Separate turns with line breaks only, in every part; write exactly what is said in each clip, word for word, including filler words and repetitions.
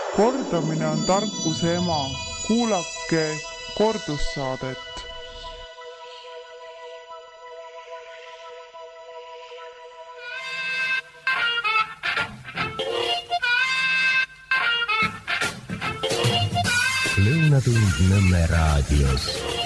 Kordamine on tarkuse ema. Kuulake kordussaadet.
Lõunatund Nõmme raadios.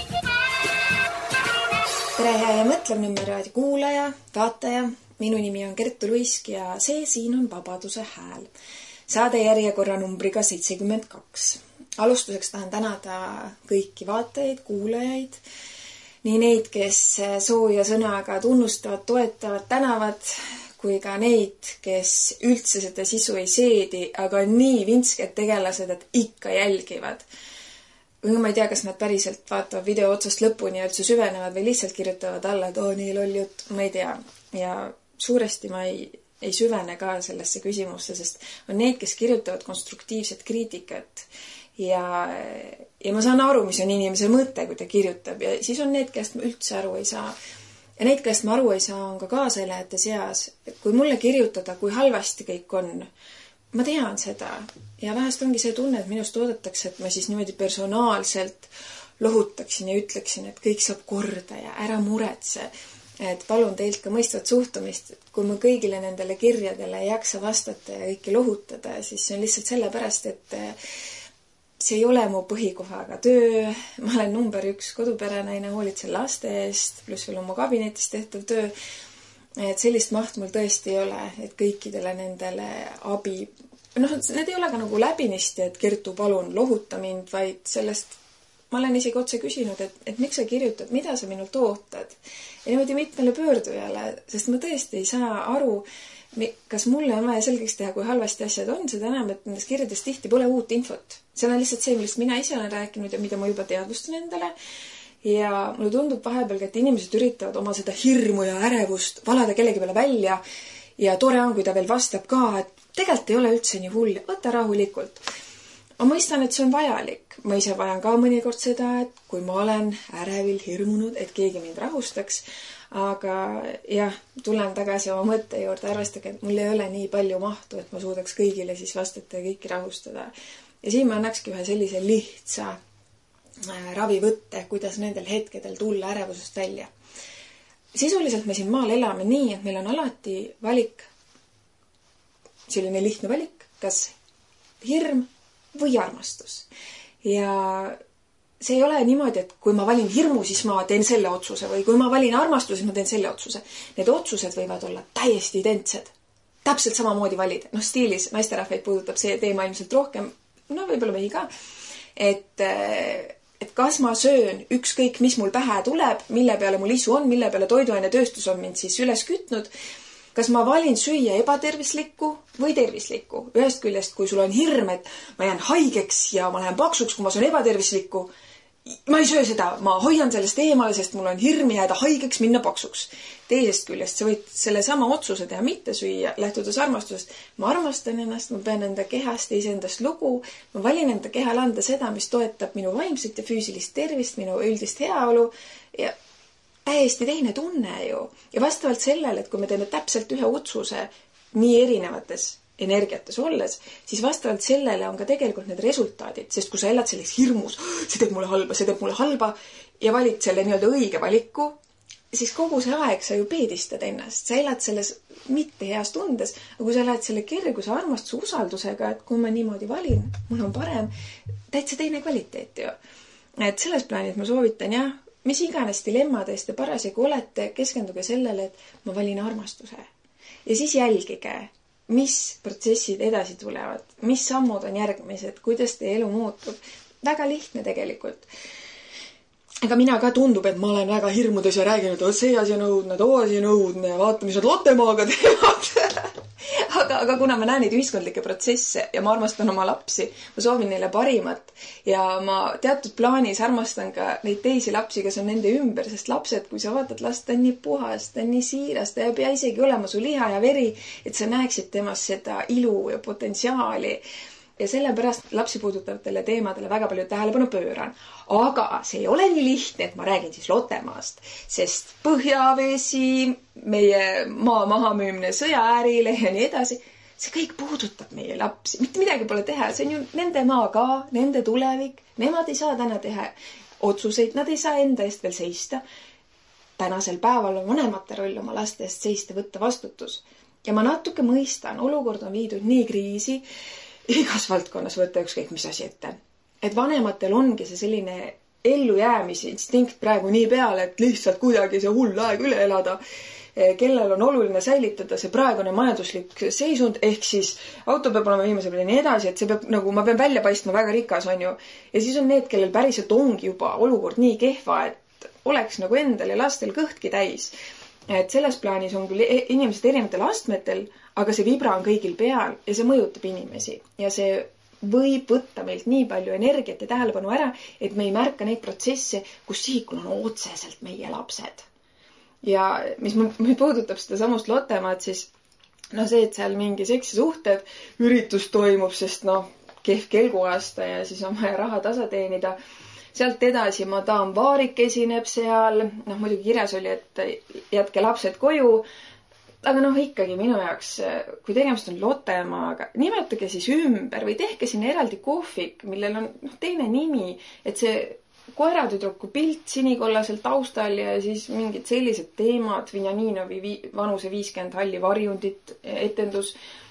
Tere hea ja mõtlev Nõmme raadio kuulaja, vaataja. Minu nimi on Kertu Luisk ja see siin on Vabaduse hääl. Saade järjekorra numbriga seitsekümmend kaks. Alustuseks tahan tänada kõiki vaatajaid, kuulajaid, nii neid, kes sooja sõnaga tunnustavad, toetavad, tänavad, kui ka neid, kes üldse seda sisu ei seedi, aga on nii vinsked tegelased, et ikka jälgivad. Või ma ei tea, kas nad päriselt vaatavad video otsast lõpuni ja üldse süvenevad või lihtsalt kirjutavad alla, et oo, nii loll jutt, ma ei tea. Ja suuresti ma ei, ei süvene ka sellesse küsimusse, sest on need, kes kirjutavad konstruktiivset kriitikat ja, ja ma saan aru, mis on inimese mõte, kui ta kirjutab ja siis on need, kes ma üldse aru ei saa. Ja neid, kes ma aru ei saa, on ka kaasaelajate seas. Kui mulle kirjutada, kui halvasti kõik on, ma tean seda ja vähest ongi see tunne, et minust oodatakse, et ma siis niimoodi personaalselt lohutaksin ja ütleksin, et kõik saab korda ja ära muretse. Et palun teilt ka mõistvat suhtumist, kui ma kõigile nendele kirjadele ei jaksa vastata ja kõiki lohutada, siis see on lihtsalt sellepärast, et see ei ole mu põhikohaga töö. Ma olen number üks koduperenaine, hoolitsen laste eest, pluss veel oma kabinetis tehtav töö. Et sellist maht mul tõesti ei ole, et kõikidele nendele abi, noh, need ei ole ka nagu läbinisti, et Kertu, palun lohuta mind, vaid sellest ma olen isegi otse küsinud, et, et miks sa kirjutad, mida sa minult ootad. Ja niimoodi mitmele pöördujale, sest ma tõesti ei saa aru, kas mulle on vaja selgeks teha, kui halvasti asjad on, seda enam, et nendes kirjades tihti pole uut infot. See on lihtsalt see, millest mina ise olen rääkinud ja mida ma juba teadvustan endale. Ja mulle tundub vahepeal, et inimesed üritavad oma seda hirmu ja ärevust valada kellegi peale välja ja tore on, kui ta veel vastab ka, et tegelikult ei ole üldse nii hull, võta rahulikult. Ma mõistan, et see on vajalik. Ma ise vajan ka mõnikord seda, et kui ma olen ärevil hirmunud, et keegi mind rahustaks, aga jah, tulen tagasi oma mõtte juurde, arvestage, et mul ei ole nii palju mahtu, et ma suudaks kõigile siis vastata ja kõiki rahustada. Ja siin ma annakski ühe sellise lihtsa ravivõtte, kuidas nendel hetkedel tulla ärevusest välja. Sisuliselt me siin maal elame nii, et meil on alati valik, selline lihtne valik, kas hirm või armastus. Ja see ei ole niimoodi, et kui ma valin hirmu, siis ma teen selle otsuse või kui ma valin armastuse, siis ma teen selle otsuse. Need otsused võivad olla täiesti identsed. Täpselt samamoodi valida. Noh, stiilis naisterahvaid puudutab see teema ilmselt rohkem, no võib-olla mehi ka, et, et kas ma söön ükskõik, mis mul pähe tuleb, mille peale mul isu on, mille peale toiduaine tööstus on mind siis üles kütnud, kas ma valin süüa ebatervislikku või tervislikku. Ühest küljest, kui sul on hirm, et ma jään haigeks ja ma lähen paksuks, kui ma söön ebatervislikku, ma ei söö seda, ma hoian sellest eemale, sest mul on hirm jääda haigeks, minna paksuks. Teisest küljest, sa võid selle sama otsuse teha mitte süüa, lähtudes armastusest. Ma armastan ennast, ma pean enda kehast ja iseendast lugu, ma valin enda kehal anda seda, mis toetab minu vaimset ja füüsilist tervist, minu üldist heaolu ja täiesti teine tunne ju. Ja vastavalt sellele, et kui me teeme täpselt ühe otsuse nii erinevates energiates olles, siis vastavalt sellele on ka tegelikult need resultaadid, sest kui sa elad selles hirmus, see teeb mulle halba, see teeb mulle halba ja valid selle nii-öelda õige valiku, siis kogu see aeg sa ju peedistad ennast. Sa elad selles mitte heas tundes, aga kui sa elad selle kerguse, armastuse, usaldusega, et kui ma niimoodi valin, mul on parem, täitsa teine kvaliteet ju. Et selles plaanid ma soovitan, jah, mis iganes dilemmades te parasjagu olete, keskenduge sellele, et ma valin armastuse. Ja siis jälgige, mis protsessid edasi tulevad, mis sammud on järgmised, kuidas teie elu muutub. Väga lihtne tegelikult. Ega mina ka tundub, et ma olen väga hirmudes ja räägin, et see asi on õudne, too asi on õudne ja vaata, mis nad Lottemaaga teevad. aga, aga kuna ma näen neid ühiskondlikke protsesse ja ma armastan oma lapsi, ma soovin neile parimat ja ma teatud plaanis armastan ka neid teisi lapsi, kes on nende ümber, sest lapsed, kui sa vaatad last, ta on nii puhas, ta on nii siiras, ta ei pea isegi olema su liha ja veri, et sa näeksid temas seda ilu ja potentsiaali. Ja sellepärast lapsi puudutavatele teemadele väga palju tähelepanu pööran. Aga see ei ole nii lihtne, et ma räägin siis Lottemaast, sest põhjavesi, meie maa mahamüümine sõjaäärile ja nii edasi, see kõik puudutab meie lapsi, mitte midagi pole teha, see on ju nende maa ka, nende tulevik, nemad ei saa täna teha otsuseid, nad ei saa enda eest veel seista. Tänasel päeval on vanemate roll oma laste eest seista, võtta vastutus. Ja ma natuke mõistan, olukord on viidud nii kriisi, igas valdkonnas võtta ükskõik mis asi ette. Et vanematel ongi see selline ellujäämise instinkt praegu nii peale, et lihtsalt kuidagi see hull aeg üle elada, kellel on oluline säilitada see praegune majanduslik seisund, ehk siis auto peab olema viimase peale nii edasi, et see peab, nagu ma pean välja paistma väga rikas, on ju. Ja siis on need, kellel päriselt ongi juba olukord nii kehva, et oleks nagu endal ja lastel kõhtki täis. Et selles plaanis on küll inimesed erinevatel astmetel, aga see vibra on kõigil peal ja see mõjutab inimesi. Ja see võib võtta meilt nii palju energiat ja tähelepanu ära, et me ei märka neid protsesse, kus sihikul on otseselt meie lapsed. Ja mis me puudutab seda samust Lottemaad, siis no see, et seal mingi seksi suhted üritus toimub, sest noh, kehv kelguaasta ja siis on vaja raha tasa teenida. Sealt edasi Madame Vaarik esineb seal, noh muidugi kirjas oli, et jätke lapsed koju, aga noh ikkagi minu jaoks, kui tegemist on Lottemaaga, nimetage siis ümber või tehke sinna eraldi kohvik, millel on noh, teine nimi, et see koeratüdruku pilt sinikollasel taustal ja siis mingid sellised teemad, Vinjaninovi vi- vanuse viiskümmend halli varjundit etendus.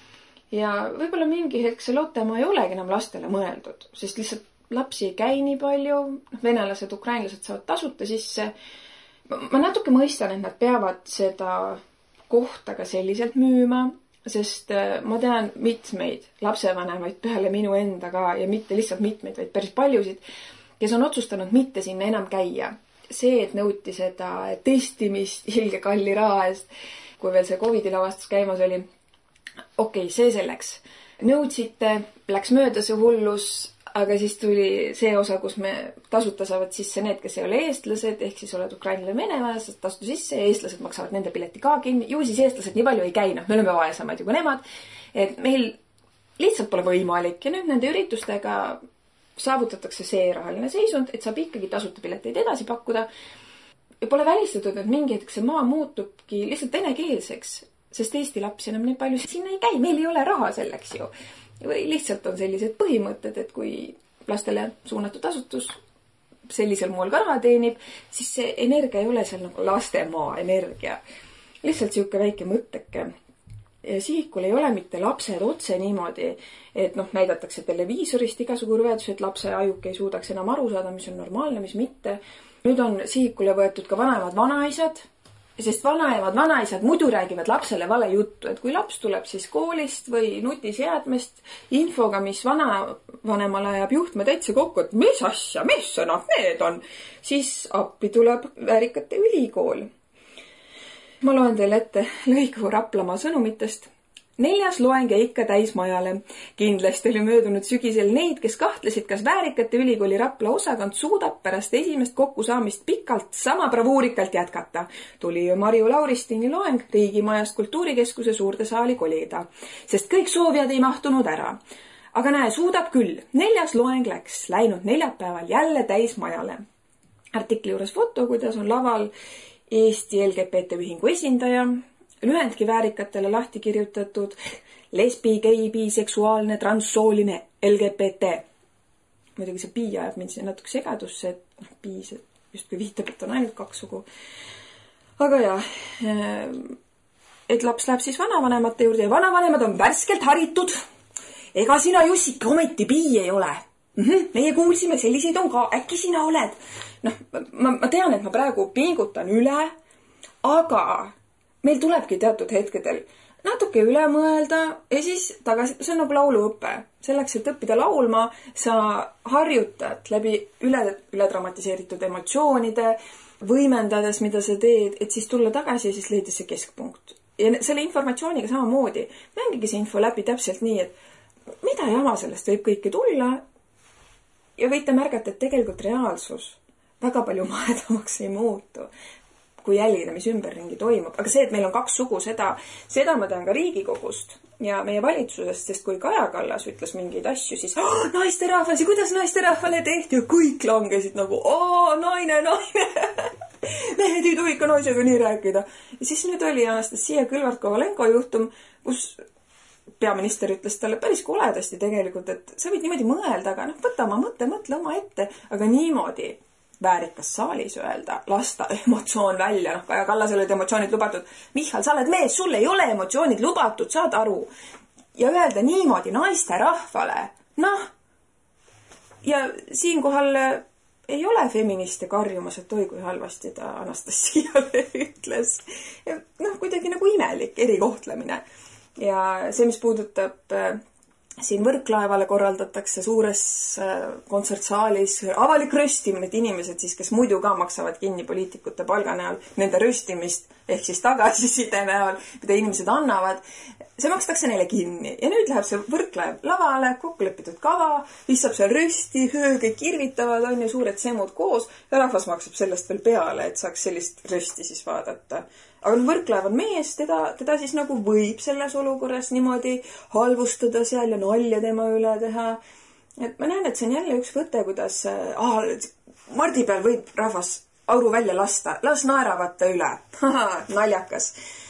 Ja võib-olla mingi hetk see Lottemaa ei olegi enam lastele mõeldud, sest lihtsalt lapsi ei käi nii palju, venelased, ukrainlased saavad tasuta sisse. Ma natuke mõistan, et nad peavad seda kohta ka selliselt müüma, sest ma tean mitmeid lapsevanemaid peale minu enda ka ja mitte lihtsalt mitmeid, vaid päris paljusid, kes on otsustanud mitte sinna enam käia. See, et nõuti seda testimist ilge kalli raha eest, kui veel see Covidi lavastus käimas oli, okei, okay, see selleks. Nõudsite, läks mööda see hullus, aga siis tuli see osa, kus me tasuta saavad sisse need, kes ei ole eestlased, ehk siis oled ukrainlane venelased, tastu sisse ja eestlased maksavad nende pileti ka kinni. Ju siis eestlased nii palju ei käi, noh, me oleme vaesemad ju kui nemad, et meil lihtsalt pole võimalik ja nüüd nende üritustega saavutatakse see rahaline seisund, et saab ikkagi tasuta pileteid edasi pakkuda. Ja pole välistatud, et mingi hetk see maa muutubki lihtsalt venekeelseks, sest Eesti lapsi enam nii palju sinna ei käi, meil ei ole raha selleks ju. Või lihtsalt on sellised põhimõtted, et kui lastele suunatud asutus sellisel moel ka raha teenib, siis see energia ei ole seal nagu lastemaa energia. Lihtsalt siuke väike mõtteke. Ja sihikul ei ole mitte lapsed otse niimoodi, et noh, näidatakse televiisorist igasugu rüvedus, et lapse ajuke ei suudaks enam aru saada, mis on normaalne, mis mitte. Nüüd on sihikule võetud ka vanemad vanaisad, sest vanaemad vanaisad muidu räägivad lapsele vale juttu, et kui laps tuleb siis koolist või nutisjäätmest infoga, mis vanavanemale ajab juhtme täitsa kokku, et mis asja, mis sõnad need on, siis appi tuleb Väärikate ülikool. Ma loen teile ette lõigu Raplamaa sõnumitest. Neljas loeng ja ikka täis majale. Kindlasti oli möödunud sügisel neid, kes kahtlesid, kas Väärikate ülikooli Rapla osakond suudab pärast esimest kokkusaamist pikalt sama bravuurikalt jätkata. Tuli ju Marju Lauristini loeng Riigimajast kultuurikeskuse suurde saali kolida, sest kõik soovijad ei mahtunud ära. Aga näe, suudab küll. Neljas loeng läks läinud neljapäeval jälle täis majale. Artikli juures foto, kuidas on laval Eesti L G B T ühingu esindaja, lühendki Väärikatele lahti kirjutatud lesbi, gei, biseksuaalne, transsooline L G B T. Muidugi see bi ajab mind siin natuke segadusse, et bi justkui viitab, et on ainult kaks sugu. Aga jah, et laps läheb siis vanavanemate juurde ja vanavanemad on värskelt haritud. Ega sina, Jussik, ometi bi ei ole. Mm-hmm. Meie kuulsime, selliseid on ka, äkki sina oled. Noh, ma, ma tean, et ma praegu pingutan üle, aga meil tulebki teatud hetkedel natuke üle mõelda ja siis tagasi, see on nagu lauluõppe. Selleks, et õppida laulma, sa harjutad läbi üle, üle dramatiseeritud emotsioonide, võimendades, mida sa teed, et siis tulla tagasi ja siis leida see keskpunkt. Ja selle informatsiooniga samamoodi mängige see info läbi täpselt nii, et mida jama sellest võib kõike tulla. Ja võite märgata, et tegelikult reaalsus väga palju mahedamaks ei muutu, kui jälgida, mis ümberringi toimub. Aga see, et meil on kaks sugu, seda, seda ma tean ka Riigikogust ja meie valitsusest, sest kui Kaja Kallas ütles mingeid asju, siis oh, naiste rahvas ja kuidas naiste rahvale tehti ja kõik langesid nagu, oo, naine, naine. Mehed ei tohi ka naisega nii rääkida. Ja siis nüüd oli Anastasia Kõlvart-Kovalenko juhtum, kus peaminister ütles talle päris koledasti tegelikult, et sa võid niimoodi mõelda, aga noh, võta oma mõtte, mõtle oma ette, aga niimoodi väärikas saalis öelda, lasta emotsioon välja, noh, Kaja Kallasel olid emotsioonid lubatud. Michal, sa oled mees, sul ei ole emotsioonid lubatud, saad aru. Ja öelda niimoodi naiste rahvale, noh, ja siinkohal ei ole feministe karjumas, et oi kui halvasti ta Anastassiale ütles. Noh, kuidagi nagu imelik erikohtlemine. Ja see, mis puudutab siin Võrklaevale korraldatakse suures kontsertsaalis avalik röstimine, et inimesed siis, kes muidu ka maksavad kinni poliitikute palga näol, nende röstimist ehk siis tagasiside näol, mida inimesed annavad, see makstakse neile kinni. Ja nüüd läheb see Võrklaev lavale, kokkulepitud kava, visab seal rösti, hööge kirvitavad, on ju suured semud koos ja rahvas maksab sellest veel peale, et saaks sellist rösti siis vaadata. Aga no Võrklaev on mees, teda, teda siis nagu võib selles olukorras niimoodi halvustada seal ja nalja tema üle teha. Et ma näen, et see on jälle üks võte, kuidas ah, Mardi peal võib rahvas auru välja lasta. Las naeravad ta üle. Naljakas.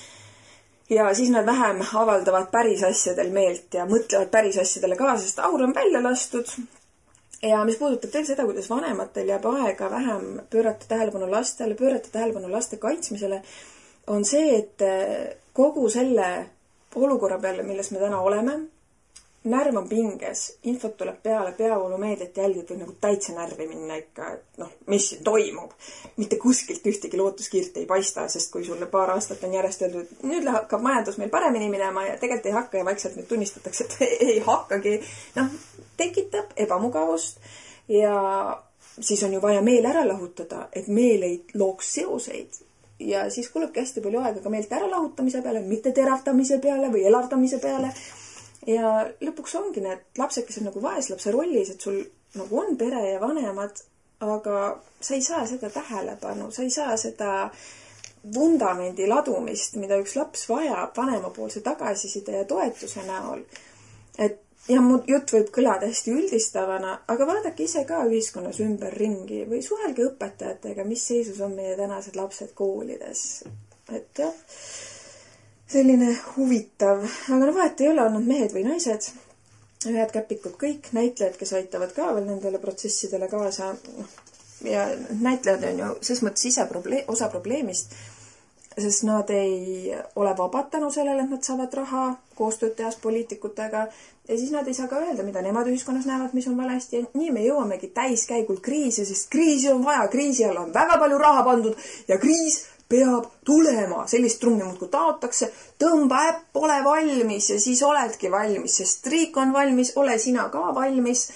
Ja siis nad vähem avaldavad päris asjadel meelt ja mõtlevad päris asjadele ka, sest aur on välja lastud. Ja mis puudutab veel seda, kuidas vanematel jääb aega vähem pöörata tähelepanu lastele, pöörata tähelepanu laste kaitsmisele, on see, et kogu selle olukorra peale, milles me täna oleme, närv on pinges, infot tuleb peale, peavoolumeediat jälgid või nagu täitsa närvi minna ikka, et noh, mis toimub. Mitte kuskilt ühtegi lootuskiirt ei paista, sest kui sulle paar aastat on järjest öeldud, nüüd hakkab majandus meil paremini minema ja tegelikult ei hakka ja vaikselt nüüd tunnistatakse, et ei hakkagi, noh, tekitab ebamugavust ja siis on ju vaja meel ära lahutada, et meel ei looks seoseid. Ja siis kulubki hästi palju aega ka meelt ära lahutamise peale, mitte teravtamise peale või elavdamise peale. Ja lõpuks ongi need lapsekesed nagu vaeslapse rollis, et sul nagu on pere ja vanemad, aga sa ei saa seda tähelepanu, sa ei saa seda vundamendi ladumist, mida üks laps vajab vanemapoolse tagasiside ja toetuse näol. Et ja mu jutt võib kõlada hästi üldistavana, aga vaadake ise ka ühiskonnas ümber ringi või suhelge õpetajatega, mis seisus on meie tänased lapsed koolides. Et jah, selline huvitav, aga no vahet ei ole olnud mehed või naised, ühed käpikud kõik, näitlejad, kes aitavad ka veel nendele protsessidele kaasa. Ja näitlejad on ju ses mõttes ise probleem, osa probleemist, sest nad ei ole vabad tänu sellele, et nad saavad raha koostööd tehas poliitikutega ja siis nad ei saa ka öelda, mida nemad ühiskonnas näevad, mis on valesti ja nii me jõuamegi täiskäigul kriisi, sest kriisi on vaja, kriisi all on väga palju raha pandud ja kriis peab tulema. Sellist trummi muudkui taotakse, tõmba äpp, ole valmis ja siis oledki valmis, sest riik on valmis, ole sina ka valmis.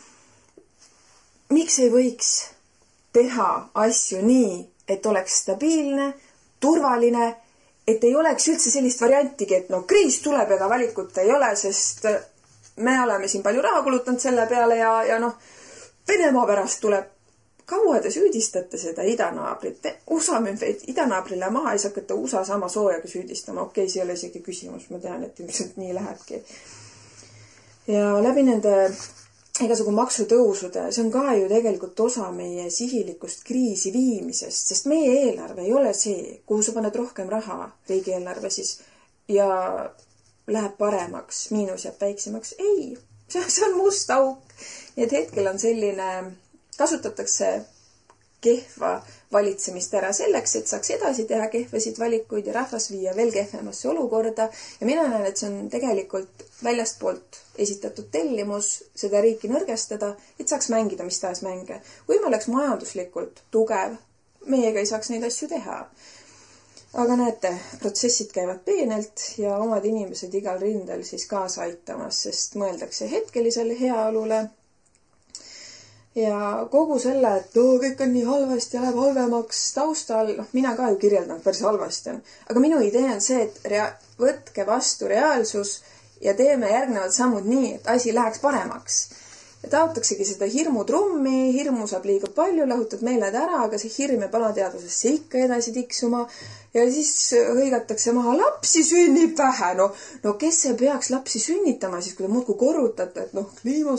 Miks ei võiks teha asju nii, et oleks stabiilne, turvaline, et ei oleks üldse sellist variantigi, et no kriis tuleb ega valikut ei ole, sest me oleme siin palju raha kulutanud selle peale ja, ja noh, Venemaa pärast tuleb. Kaua te süüdistate seda idanaabrit? U S A müüb idanaabrile maha, ei saa hakata U S A sama soojaga süüdistama. Okei, see ei ole isegi küsimus, ma tean, et ilmselt nii lähebki. Ja läbi nende igasugu maksutõusude, see on ka ju tegelikult osa meie sihilikust kriisi viimisest, sest meie eelarve ei ole see, kuhu sa paned rohkem raha riigieelarve siis ja läheb paremaks, miinus jääb väiksemaks. Ei, see on must auk. Nii et hetkel on selline, kasutatakse kehva valitsemist ära selleks, et saaks edasi teha kehvasid valikuid ja rahvas viia veel kehvemasse olukorda. Ja mina näen, et see on tegelikult väljastpoolt esitatud tellimus seda riiki nõrgestada, et saaks mängida mis tahes mänge. Kui me oleks majanduslikult tugev, meiega ei saaks neid asju teha. Aga näete, protsessid käivad peenelt ja omad inimesed igal rindel siis kaasa aitamas, sest mõeldakse hetkelisele heaolule. Ja kogu selle, et oo, kõik on nii halvasti ja läheb halvemaks taustal, noh, mina ka ju kirjeldan, päris halvasti on. Aga minu idee on see, et rea- võtke vastu reaalsus ja teeme järgnevad sammud nii, et asi läheks paremaks. Ja taotaksegi seda hirmu trummi, hirmu saab liiga palju, lahutad meeled ära, aga see hirm ja palateadusesse ikka edasi tiksuma. Ja siis hõigatakse maha, lapsi sünnib vähe. No, no kes see peaks lapsi sünnitama, siis kui te muudku korrutate, et noh,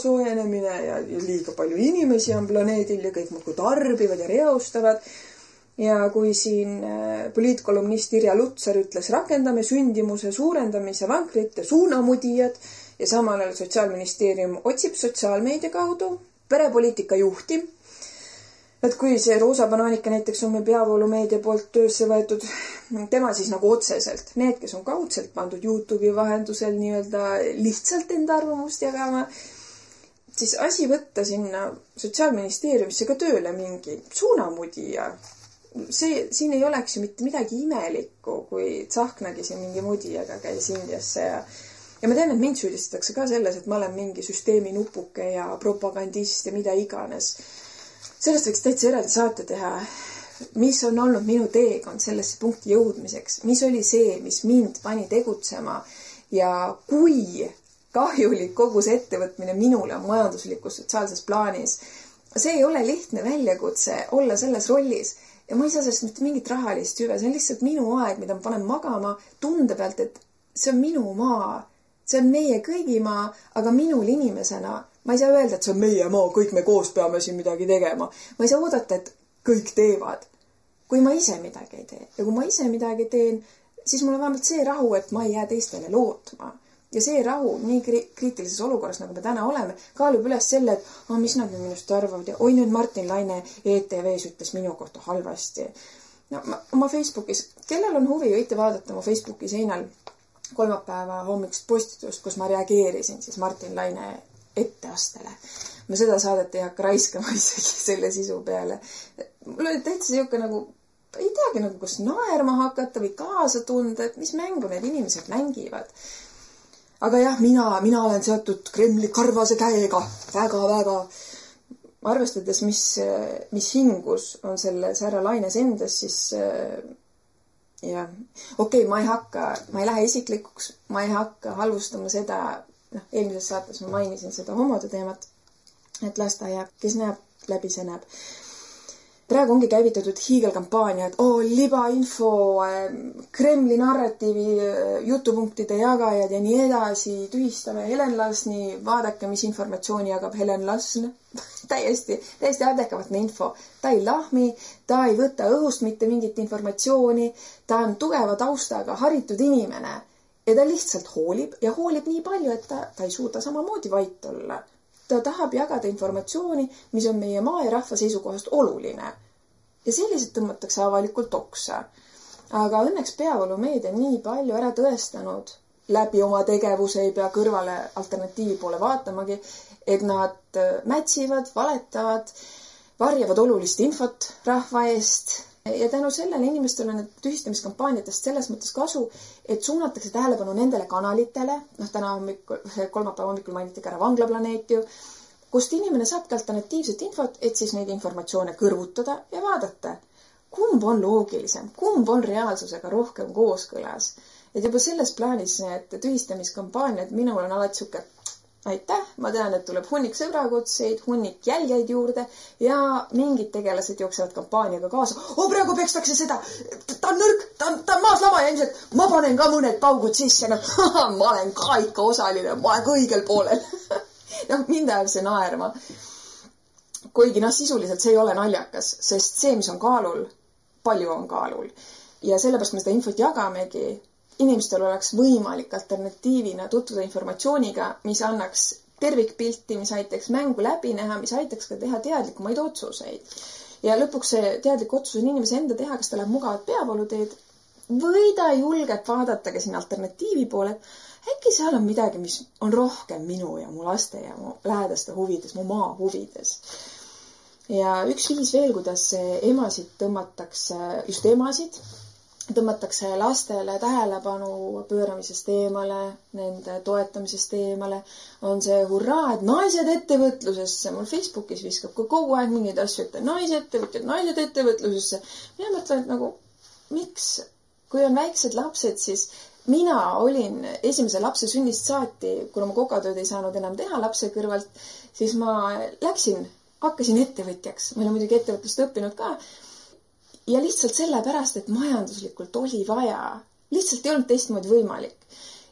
kliimasoojenemine ja, ja liiga palju inimesi on planeedil ja kõik muudku tarbivad ja reostavad. ja kui siin poliitkolumnist Irja Lutsar ütles, rakendame sündimuse suurendamise vankrite suunamudijad ja samal ajal Sotsiaalministeerium otsib sotsiaalmeedia kaudu perepoliitika juhti. Et kui see Roosa Banaanika näiteks on meil peavoolumeedia poolt töösse võetud, tema siis nagu otseselt, need, kes on kaudselt pandud YouTube'i vahendusel nii-öelda lihtsalt enda arvamust jagama, siis asi võtta sinna Sotsiaalministeeriumisse ka tööle mingi suunamudija. See, siin ei oleks ju mitte midagi imelikku, kui Tsahknagi siin mingi mudijaga käis Indiasse ja Ja ma tean, et mind süüdistatakse ka selles, et ma olen mingi süsteemi nupuke ja propagandist ja mida iganes. Sellest võiks täitsa eraldi saate teha, mis on olnud minu teekond sellesse punkti jõudmiseks, mis oli see, mis mind pani tegutsema ja kui kahjulik kogu see ettevõtmine minule on majanduslikus sotsiaalses plaanis. See ei ole lihtne väljakutse olla selles rollis ja ma ei saa sellest mitte mingit rahalist hüve, see on lihtsalt minu aeg, mida ma panen magama tunde pealt, et see on minu maa. See on meie kõigi maa, aga minul inimesena ma ei saa öelda, et see on meie maa, kõik me koos peame siin midagi tegema. Ma ei saa oodata, et kõik teevad, kui ma ise midagi ei tee. Ja kui ma ise midagi teen, siis mul on vähemalt see rahu, et ma ei jää teistele lootma. Ja see rahu nii kriitilises olukorras, nagu me täna oleme, kaalub üles selle, et oh, mis nad minust arvavad ja oi nüüd Martin Laine E T V's ütles minu kohta halvasti. No, ma, oma Facebookis, kellel on huvi, võite vaadata oma Facebooki seinal kolmapäeva hommikust postitust, kus ma reageerisin siis Martin Laine etteastele. Ma seda saadet ei hakka raiskama isegi selle sisu peale. Mul oli täitsa siuke nagu, ei teagi nagu, kus naerma hakata või kaasa tunda, et mis mängu need inimesed mängivad. Aga jah, mina, mina olen seotud Kremli karvase käega väga-väga arvestades, mis, mis hingus on selles härra Laines endas, siis ja okei, okay, ma ei hakka, ma ei lähe isiklikuks, ma ei hakka halvustama seda, noh, eelmises saates ma mainisin seda homode teemat, et lasteaia, kes näeb läbi, see näeb. Praegu ongi käivitatud hiigelkampaania, et oo, libainfo, Kremli narratiivi, jutupunktide jagajad ja nii edasi, tühistame Helen Lasni, vaadake, mis informatsiooni jagab Helen Lasn. täiesti, täiesti adekavatne info. Ta ei lahmi, ta ei võta õhust mitte mingit informatsiooni, ta on tugeva taustaga haritud inimene ja ta lihtsalt hoolib ja hoolib nii palju, et ta, ta ei suuda samamoodi vait olla. Ta tahab jagada informatsiooni, mis on meie maa ja rahva seisukohast oluline. Ja selliselt tõmmatakse avalikult oksa. Aga õnneks peavoolumeedia nii palju ära tõestanud, läbi oma tegevuse ei pea kõrvale alternatiivi poole vaatamagi, et nad mätsivad, valetavad, varjavad olulist infot rahva eest ja tänu sellele inimestele on tühistamiskampaaniatest selles mõttes kasu, et suunatakse tähelepanu nendele kanalitele, noh täna hommikul, kolmapäeva hommikul mainiti ka ära Vanglaplaneet ju, kust inimene saabki alternatiivset infot, et siis neid informatsioone kõrvutada ja vaadata, kumb on loogilisem, kumb on reaalsusega rohkem kooskõlas. Et juba selles plaanis need tühistamiskampaaniad minul on alati siuke aitäh, ma tean, et tuleb hunnik sõbrakutseid, hunnik jälgeid juurde ja mingid tegelased jooksevad kampaaniaga kaasa. O, praegu pekstakse seda, ta on nõrk, ta on, ta on maas lama ja ilmselt ma panen ka mõned paugud sisse, no, ma olen ka ikka osaline, ma olen ka õigel poolel. noh, mind ajab see naerma. Kuigi noh, sisuliselt see ei ole naljakas, sest see, mis on kaalul, palju on kaalul. Ja sellepärast me seda infot jagamegi. Inimestel oleks võimalik alternatiivina tutvuda informatsiooniga, mis annaks tervikpilti, mis aitaks mängu läbi näha, mis aitaks ka teha teadlikumaid otsuseid. Ja lõpuks see teadlik otsus on inimese enda teha, kas ta läheb mugavat peavooluteed või ta julgeb vaadata ka siin alternatiivi poole. Äkki seal on midagi, mis on rohkem minu ja mu laste ja mu lähedaste huvides, mu maa huvides. Ja üks viis veel, kuidas emasid tõmmatakse, just emasid, tõmmatakse lastele tähelepanu pööramisest eemale, nende toetamisest eemale, on see hurraa, et naised ettevõtlusesse. Mul Facebookis viskab ka kogu aeg mingeid asju, et naised ettevõtjad, naised ettevõtlusesse. Mina mõtlen, et nagu, miks? Kui on väiksed lapsed, siis mina olin esimese lapse sünnist saati, kuna ma kokatööd ei saanud enam teha lapse kõrvalt, siis ma läksin, hakkasin ettevõtjaks. Meil on muidugi ettevõtlust õppinud ka. Ja lihtsalt sellepärast, et majanduslikult oli vaja. Lihtsalt ei olnud teistmoodi võimalik.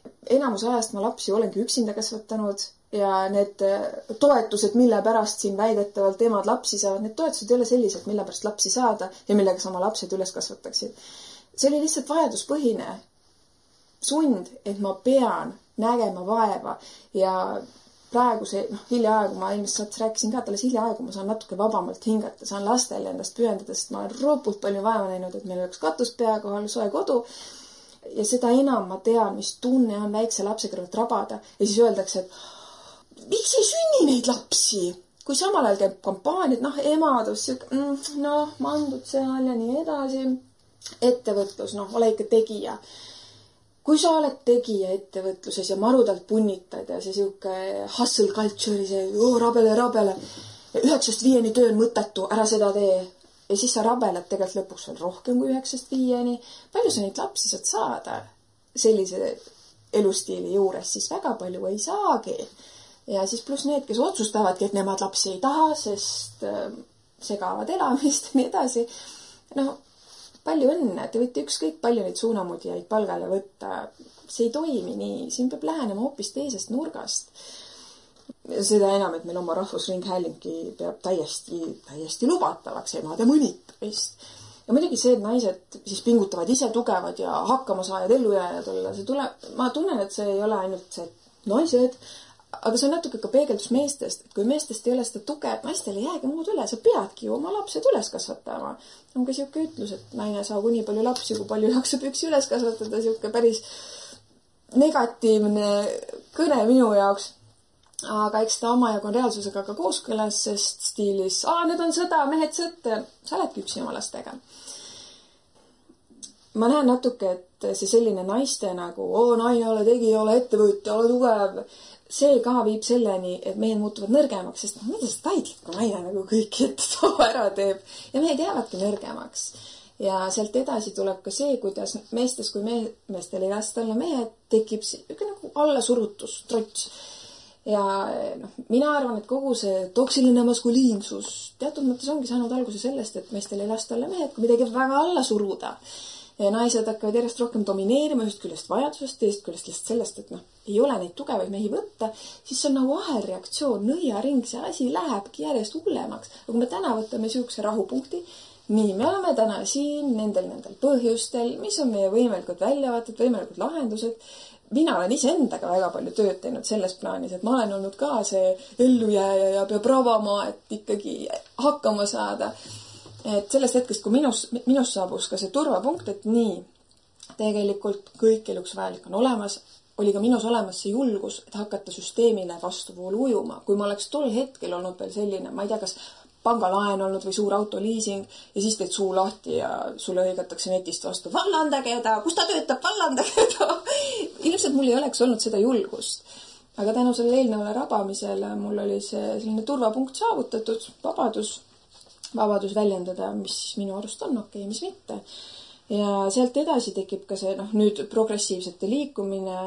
enamus ajast ma lapsi olengi üksinda kasvatanud ja need toetused, mille pärast siin väidetavalt emad lapsi saavad, need toetused ei ole sellised, mille pärast lapsi saada ja millega sa oma lapsed üles kasvataksid. See oli lihtsalt vajaduspõhine sund, et ma pean nägema vaeva ja praegu see, noh, hiljaaegu ma eelmist saates rääkisin ka, et alles hiljaaegu ma saan natuke vabamalt hingata, saan lastele endast pühendada, sest ma olen roopult palju vaeva näinud, et meil oleks katus pea kohal, soe kodu ja seda enam ma tean, mis tunne on väikse lapse kõrvalt rabada ja siis öeldakse, et miks ei sünni neid lapsi? Kui samal ajal käib kampaaniad, noh, emadus, noh, mandud seal ja nii edasi, ettevõtlus, noh, ole ikka tegija. Kui sa oled tegija ettevõtluses ja marudalt punnitad ja see siuke hustle culture'i, see oh, rabele, rabele, üheksast viieni töö on mõttetu, ära seda tee. Ja siis sa rabeled tegelikult lõpuks veel rohkem kui üheksast viieni. Palju sa neid lapsi saad saada sellise elustiili juures, siis väga palju ei saagi. Ja siis pluss need, kes otsustavadki, et nemad lapsi ei taha, sest segavad elamist ja nii edasi. No, palju õnne, te võite ükskõik palju neid suunamudijaid palgale võtta. See ei toimi nii, siin peab lähenema hoopis teisest nurgast. Seda enam, et meil oma rahvusringhäälingi peab täiesti, täiesti lubatavaks emade mõnitamist. Ja muidugi see, et naised siis pingutavad ise tugevad ja hakkama saajad ellujääjad olla, see tule, ma tunnen, et see ei ole ainult see naised, aga see on natuke ka peegeldus meestest, et kui meestest ei ole seda tuge, et naistel ei jäägi muud üle, sa peadki ju oma lapsed üles kasvatama. On ka siuke ütlus, et naine saab nii palju lapsi, kui palju jaksab üksi üles kasvatada, siuke päris negatiivne kõne minu jaoks. Aga eks ta omajagu on reaalsusega ka kooskõlas, sest stiilis, aa, nüüd on sõda, mehed sõtta, sa oledki üksi oma lastega. Ma näen natuke, et see selline naiste nagu, oo, naine, ole tegija, ole ettevõtja, ole tugev, see ka viib selleni, et mehed muutuvad nõrgemaks, sest mida see taidlik, kui naine nagu kõik ette too ära teeb. Ja mehed jäävadki nõrgemaks. Ja sealt edasi tuleb ka see, kuidas meestes, kui me, meestel ei lasta olla mehed, tekib nagu allasurutus, trots. Ja noh, mina arvan, et kogu see toksiline maskuliinsus teatud mõttes ongi saanud alguse sellest, et meestel ei lasta olla mehed, kui midagi väga alla suruda. Ja naised hakkavad järjest rohkem domineerima ühest küljest vajadusest, teist küljest lihtsalt sellest, et noh, ei ole neid tugevaid mehi võtta, siis see on nagu ahelreaktsioon, nõiaring, see asi lähebki järjest hullemaks. Aga kui me täna võtame siukse rahupunkti, nii me oleme täna siin nendel nendel põhjustel, mis on meie võimalikud väljavaated, võimalikud lahendused. Mina olen ise endaga väga palju tööd teinud selles plaanis, et ma olen olnud ka see ellujääja ja peab ravama, et ikkagi hakkama saada. Et sellest hetkest, kui minus, minus saabus ka see turvapunkt, et nii, tegelikult kõik eluks vajalik on olemas, oli ka minus olemas see julgus, et hakata süsteemile vastuvoolu ujuma. Kui ma oleks tol hetkel olnud veel selline, ma ei tea, kas pangalaen olnud või suur autoliising ja siis teed suu lahti ja sulle õigatakse netist vastu vallandage ta, kus ta töötab, vallandage ta. Ilmselt mul ei oleks olnud seda julgust. Aga tänu selle eelnevale rabamisele mul oli see selline turvapunkt saavutatud, vabadus, vabadus väljendada, mis minu arust on okei, mis mitte. Ja sealt edasi tekib ka see, noh, nüüd progressiivsete liikumine,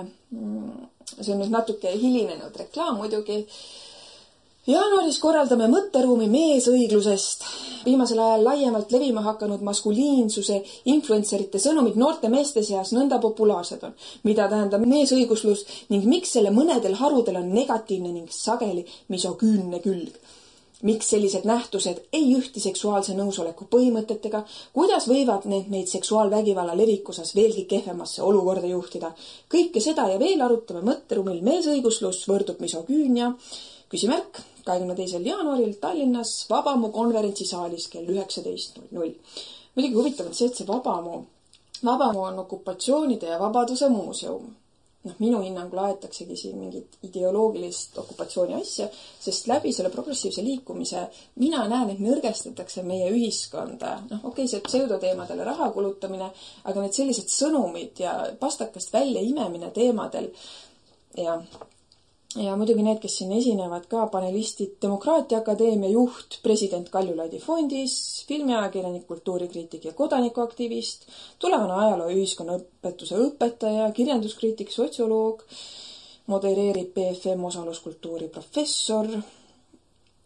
see on nüüd natuke hilinenud reklaam muidugi. Jaanuaris korraldame mõtteruumi meesõiglusest. Viimasel ajal laiemalt levima hakanud maskuliinsuse influencerite sõnumid noorte meeste seas nõnda populaarsed on, mida tähendab meesõiguslus ning miks selle mõnedel harudel on negatiivne ning sageli misoküünne külg. Miks sellised nähtused ei ühti seksuaalse nõusoleku põhimõtetega, kuidas võivad need meid seksuaalvägivalla levikusas veelgi kehvemasse olukorda juhtida. Kõike seda ja veel arutame mõtteruumil meesõiguslus võrdub misoküünia. Küsimärk kahekümne teisel jaanuaril Tallinnas Vabamu konverentsisaalis kell üheksateist null null. Muidugi huvitav on see, et see Vabamu, Vabamu on okupatsioonide ja vabaduse muuseum. Noh, minu hinnangul aetaksegi siin mingit ideoloogilist okupatsiooni asja, sest läbi selle progressiivse liikumise mina näen, et nõrgestatakse meie ühiskonda. Noh, okei, see pseudoteemadele raha kulutamine, aga need sellised sõnumid ja pastakast välja imemine teemadel ja Ja muidugi need, kes siin esinevad ka, panelistid, Demokraatia Akadeemia juht, president Kaljulaidi fondis, filmiajakirjanik, kultuurikriitik ja kodanikuaktivist, tulevane ajaloo ja ühiskonna õpetuse õpetaja, kirjanduskriitik, sotsioloog, modereerib B F M osaluskultuuri professor,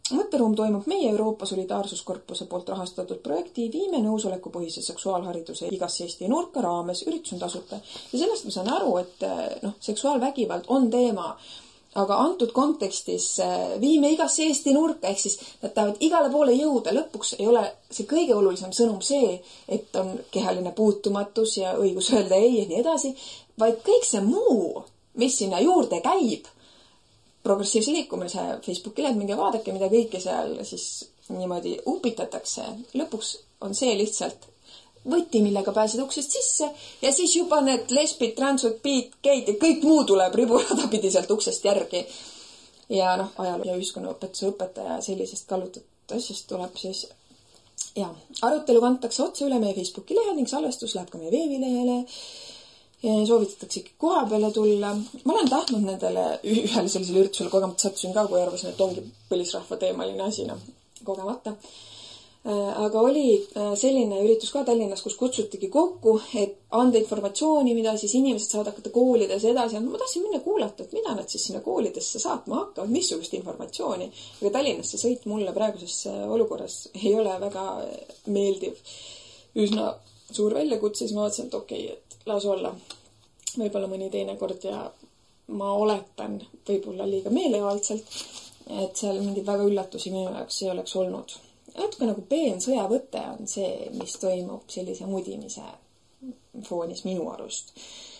Mõtteruum toimub meie Euroopa Solidaarsuskorpuse poolt rahastatud projekti Viime nõusolekupõhise seksuaalhariduse igasse Eesti nurka raames. Üritus on tasuta. Ja sellest ma saan aru, et noh, seksuaalvägivald on teema, aga antud kontekstis viime igasse Eesti nurka, ehk siis nad tahavad igale poole jõuda. Lõpuks ei ole see kõige olulisem sõnum see, et on kehaline puutumatus ja õigus öelda ei ja nii edasi, vaid kõik see muu, mis sinna juurde käib, progressiivse liikumise Facebooki lehel, minge vaadake, mida kõike seal siis niimoodi upitatakse. Lõpuks on see lihtsalt võti, millega pääsed uksest sisse ja siis juba need lesbid, transud, biid, geid ja kõik muu tuleb riburada pidi sealt uksest järgi. Ja noh, ajaloo ja ühiskonnaõpetuse õpetaja sellisest kallutatud asjast tuleb siis ja arutelu kantakse otse üle meie Facebooki lehel ning salvestus läheb ka meie veebilehele. Ja soovitatakse ikka koha peale tulla. Ma olen tahtnud nendele ühele sellisele üritusele kogemata sattusin ka, kui arvasin, et ongi põlisrahva teemaline asina kogemata. Aga oli selline üritus ka Tallinnas, kus kutsutigi kokku, et anda informatsiooni, mida siis inimesed saavad hakata koolides edasi. Ma tahtsin minna kuulata, et mida nad siis sinna koolidesse saatma hakkavad, missugust informatsiooni. Aga Tallinnasse sõit mulle praeguses olukorras ei ole väga meeldiv. Üsna suur väljakutse, siis ma vaatasin, et okei, et las olla võib-olla mõni teine kord ja ma oletan võib-olla liiga meelevaldselt, et seal mingid väga üllatusi minu jaoks ei oleks olnud. Natuke nagu peen sõjavõte on see, mis toimub sellise mudimise foonis minu arust.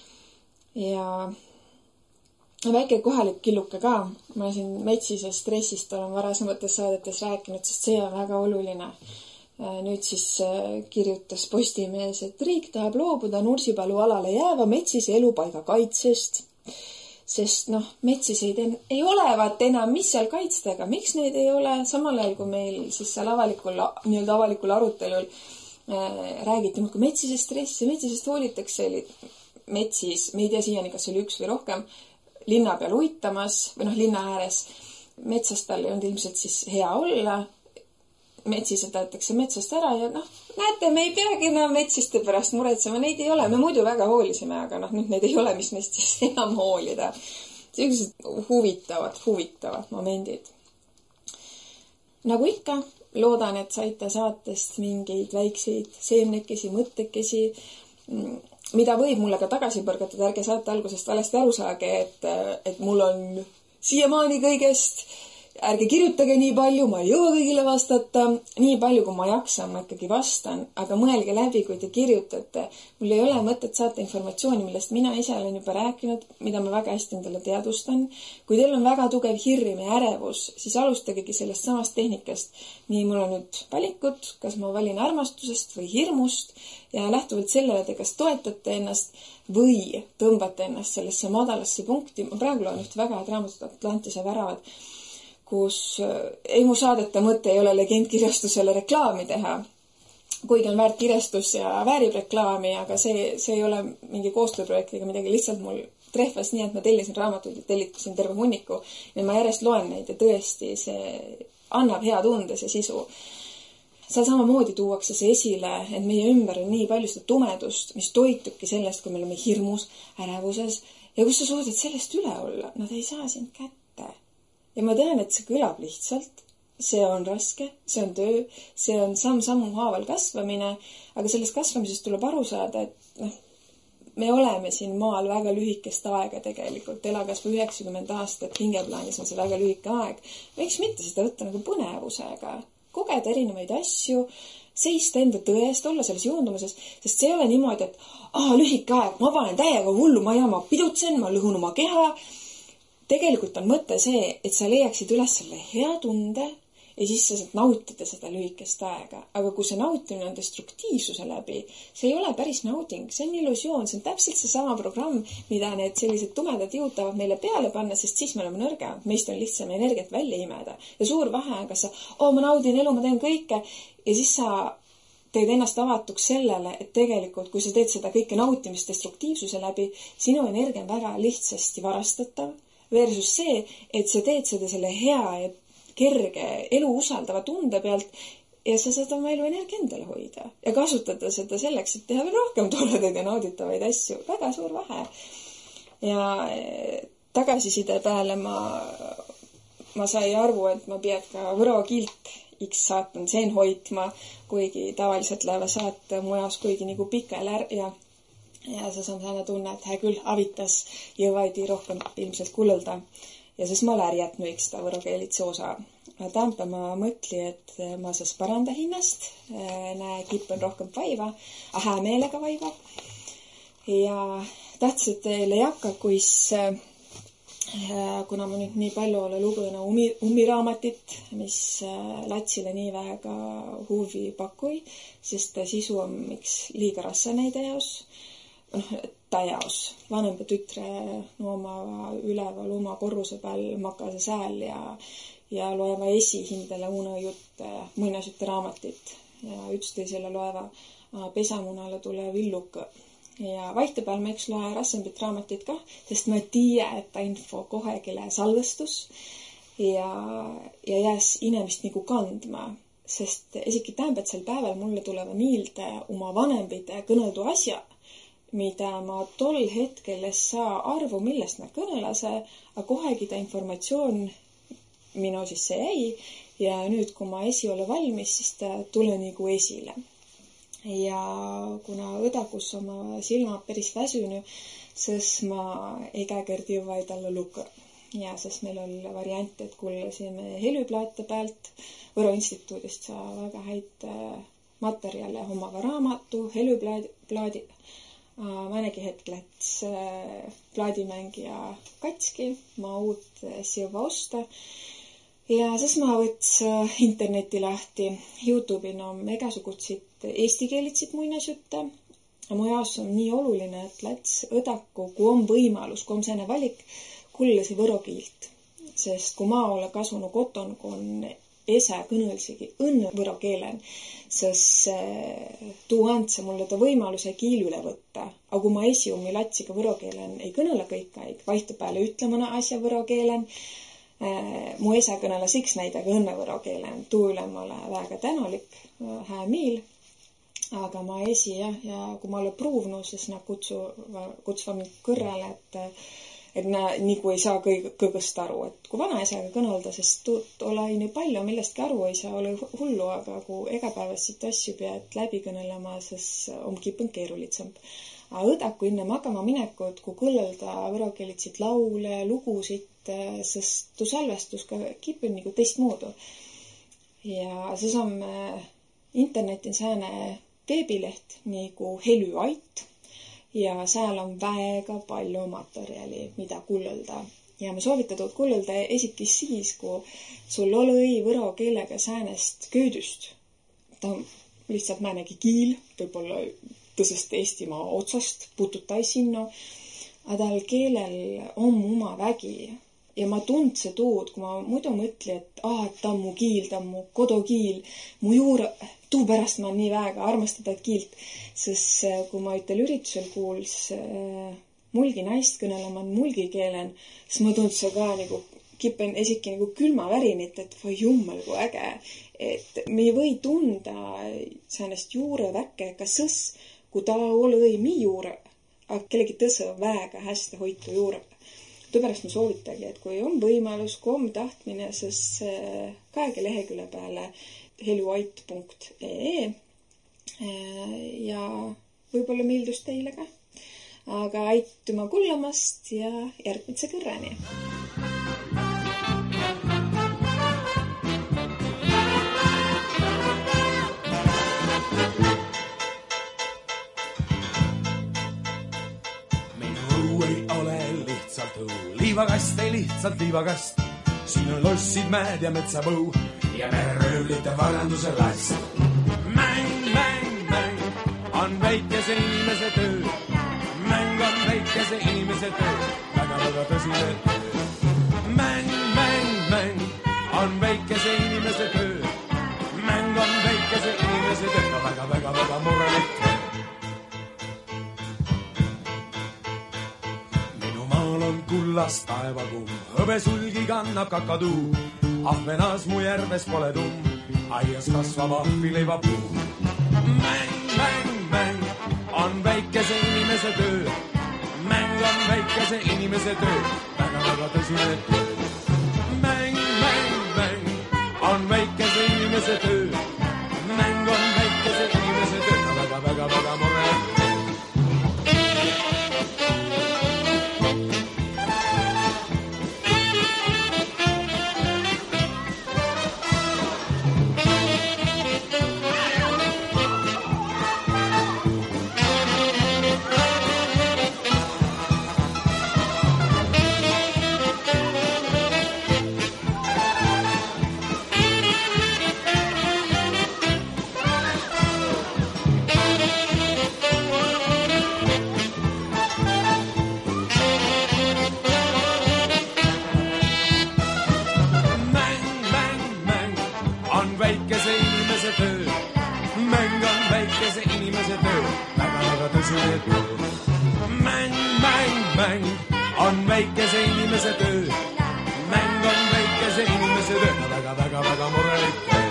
Ja väike kohalik killuke ka. Ma siin metsisest stressist olen varasemates saadetes rääkinud, sest see on väga oluline. Nüüd siis kirjutas Postimees, et riik tahab loobuda Nursipalu alale jääva metsise elupaiga kaitsest, sest noh, metsiseid ei olevat enam, mis seal kaitstega, miks neid ei ole, samal ajal kui meil siis seal avalikul, nii-öelda avalikul arutelul äh, räägiti muudkui metsisest stressi, metsisest hoolitakse, oli metsis, me ei tea siiani, kas oli üks või rohkem, linna peal uitamas või noh, linna ääres, metsast tal ei olnud ilmselt siis hea olla, metsised taetakse metsast ära ja noh, näete, me ei peagi enam metsiste pärast muretsema, neid ei ole, me muidu väga hoolisime, aga noh, nüüd neid ei ole, mis neist siis enam hoolida. Sellised huvitavad, huvitavad momendid. Nagu ikka, loodan, et saite saatest mingeid väikseid seemnekesi, mõttekesi, mida võib mulle ka tagasi põrgatada, ärge saate algusest valesti aru saage, et, et mul on siiamaani kõigest ärge kirjutage nii palju, ma ei jõua kõigile vastata, nii palju, kui ma jaksan, ma ikkagi vastan, aga mõelge läbi, kui te kirjutate. Mul ei ole mõtet saata informatsiooni, millest mina ise olen juba rääkinud, mida ma väga hästi endale teadvustan. Kui teil on väga tugev hirm ja ärevus, siis alustagegi sellest samast tehnikast. Nii mul on nüüd valikud, kas ma valin armastusest või hirmust ja lähtuvalt sellele, te kas toetate ennast või tõmbate ennast sellesse madalasse punkti. Ma praegu loen ühte väga head raamatut Atlantise väravad, kus ei mu saadeta mõte ei ole legendkirjastusele reklaami teha, kuigi on väärt kirjastus ja väärib reklaami, aga see, see ei ole mingi koostööprojektiga midagi, lihtsalt mul trehvas nii, et ma tellisin raamatuid ja tellitasin terve hunniku ja ma järjest loen neid ja tõesti see annab hea tunde, see sisu. Seal samamoodi tuuakse see esile, et meie ümber on nii palju seda tumedust, mis toitubki sellest, kui me oleme hirmus, ärevuses ja kus sa suudad sellest üle olla, nad ei saa sind kätte. Ja ma tean, et see kõlab lihtsalt, see on raske, see on töö, see on samm-sammu haaval kasvamine, aga sellest kasvamisest tuleb aru saada, et noh, me oleme siin maal väga lühikest aega tegelikult, elagas või üheksakümmend aastat, hingeplaanis on see väga lühike aeg. Võiks mitte seda võtta nagu põnevusega, kogeda erinevaid asju, seista enda tõest, olla selles joondumises, sest see ei ole niimoodi, et aha, lühike aeg, ma panen täiega hullu, ma ei ma pidutsen, ma lõhun oma keha. Tegelikult on mõte see, et sa leiaksid üles selle hea tunde ja siis sa saad nautida seda lühikest aega. Aga kui see nautimine on destruktiivsuse läbi, see ei ole päris nauding, see on illusioon, see on täpselt see sama programm, mida need sellised tumedad jõud tahavad meile peale panna, sest siis me oleme nõrgemad, meist on lihtsam energiat välja imeda. Ja suur vahe on, kas sa, oo, ma naudin elu, ma teen kõike ja siis sa teed ennast avatuks sellele, et tegelikult, kui sa teed seda kõike nautimist destruktiivsuse läbi, sinu energia on väga lihtsasti varastatav versus see, et sa teed seda selle hea ja kerge elu usaldava tunde pealt ja sa saad oma elu energia endale hoida ja kasutada seda selleks, et teha veel rohkem toredaid ja nauditavaid asju. Väga suur vahe. Ja tagasiside peale ma ma sai arvu, et ma pead ka võro kiilt X saatan sen hoitma, kuigi tavaliselt läheva saata mu jaos kuigi nagu pikal är ja ja siis on selline tunne, et hää küll avitas jõvaidi rohkem ilmselt kullelda. Ja siis ma lärjät nüüks seda võrokeelitse osa. Tämpe ma mõtli, et ma saas paranda hinnast, näe kippen rohkem vaiva, a hää meelega vaiva. Ja tahtsid teile jakka, kuis kuna ma nüüd nii palju ole luguna umi, umiraamatit, mis latsile nii väga huvi pakui, sest sisu on miks liiga rassa neide jaos, noh, ta jaos. Vanempa tütre no oma üleval oma korruse peal makase sääl ja, ja loeva esihindele unejutte, muinasjutte raamatit ja üksteisele loeva pesamunale tule villuka. Ja vaihtupeal ma üks loe rassambit raamatit ka, sest ma tiia, et ta info kohegile salvestus ja, ja jääs inimest nagu kandma, sest esiki tähendab, et sel päeval mulle tuleva miilde oma vanembide kõneldu asja, mida ma tol hetkel ei saa arvu, millest nad kõnelase, aga kohegi ta informatsioon minu sisse jäi ja nüüd, kui ma esi ole valmis, siis ta tule nagu esile. Ja kuna õdakus oma silmad päris väsyny, siis ma ega kerdi jõvai talle lukka. Ja siis meil oli variant, et kuulasime helüplaate pealt. Võro instituudist saa väga häid materjale omava raamatu, helüplaadi. Mõnegi hetk läts plaadimängija katski, ma uut siuva osta. Ja siis ma võts interneti lahti. YouTube'in on egasugutsid eesti keelitsid muinasjutte. Mu jaos on nii oluline, et läts õdaku, kui on võimalus, kui on selline valik, kullasi võrokiilt. Sest kui ma ole kasvanu koton, kui on ese kõnelsigi õnne võrokeelen, siis tuu andse mulle ta võimaluse kiil üle võtta. Aga kui ma esiumi latsiga võrokeelen ei kõnele kõikaid, vaihtu peale ütlemana asja võrokeelen, mu esa kõnele siks näidega õnne võrokeelen. Tuu üle ma olen väga tänulik, hää miil. Aga ma esi jah, ja kui ma olen pruuvnu, siis nad kutsuva, kutsuva mind kõrrale, et, et na nagu ei saa kõig, kõigest aru. Et kui vana esaga kõnelda, sest tuut ole nii palju, millestki aru ei saa ole hullu, aga kui egapäevasid asju pead läbi kõnelema, siis on kipun keerulitsem. Aga õdaku enne magama minekut, kui kõlelda võrokeelitsid laule, lugusid, sest tu salvestus ka kipun nagu teist moodu. Ja siis on internetin sääne veebileht nagu Helüait ja seal on väga palju materjali, mida kullelda. Ja ma soovitatud kullelda esikis siis, kui sul olõi võro keelega säänest köödust. Ta on lihtsalt määnegi kiil, võib-olla tõsest Eestimaa otsast pututai sinna, aga tal keelel on oma vägi. Ja ma tundse tuud, kui ma muidu mõtli, et ah, ta on mu kiil, ta on mu kodokiil, mu juur, tuu pärast ma nii väga armastada kiilt, sest kui ma ütel üritusel kuuls äh, mulgi naist kõnelema mulgi keelen, siis ma tundse ka nagu, kippen esiki nagu külma värinit, et või jummel kui äge, et me ei või tunda säänest juure väkke, ka sõs, kui ta ole mi juure, aga kellegi tõse väga hästi hoitu juure. Tõepärast ma soovitagi, et kui on võimalus, kui on tahtmine, siis kaegi leheküle peale helüait punkt ee ja võib-olla meeldus teile ka. Aga aituma kullamast ja järgmise kõrrani.
Liivakast ei lihtsalt liivakast, siin on lossid, mäed ja metsapõu ja mereröövlite varanduse last. Mäng, mäng, mäng on väikese inimese töö. Mäng on väikese inimese töö, väga väga tõsine töö. Mäng, mäng, mäng on väikese inimese töö. Mäng on väikese inimese töö, väga väga väga murelik töö. Kullas taevakuum, hõbesulgi kannab kakaduu. Ahvenas mu järves pole tumm, aias kasvab ahvileivapuu. Mäng, mäng, mäng on väikese inimese töö. Mäng on väikese inimese töö, väga väga tõsine töö. Mäng, mäng inimese töö. Mäng on väikese inimese töö, väga, väga, väga murelik. Väikese inimese töö. Mäng on väikese inimese töö. Väga, väga tõsine töö. Mäng, mäng, mäng on väikese inimese töö. Mäng on väikese inimese töö. Väga, väga, väga murelik töö.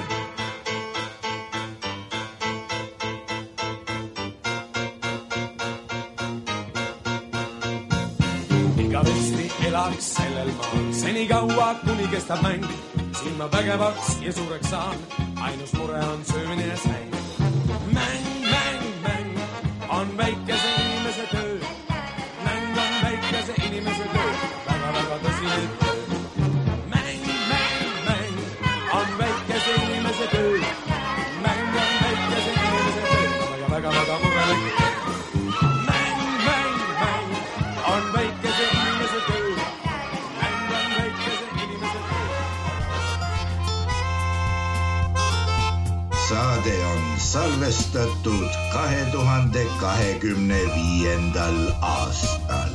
Igavesti elaks sellel maal. Seni kaua kuni kestab mäng. Siin ma vägevaks ja suureks saan. Ainus mure on söömine ja säng. Mäng, mäng, mäng on väikese inimese töö. Mäng on väikese inimese töö. Väga, väga tõsine töö. Mäng, mäng, mäng on väikese inimese töö. Mäng on väikese inimese töö. Väga, väga, väga murelik töö. Mäng, mäng, mäng on väikese inimese töö. Mäng on väikese inimese töö.
Saade on salvestatud kahe tuhande kahekümne viiendal aastal.